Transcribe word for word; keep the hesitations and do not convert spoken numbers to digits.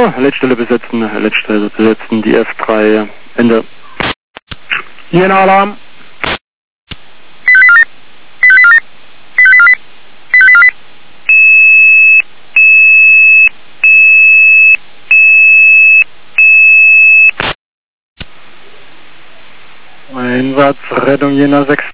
Jena, Leitstelle besetzen, Leitstelle besetzen, die F drei, Ende. Jena Alarm. Einwärts, Rettung Jena sechs.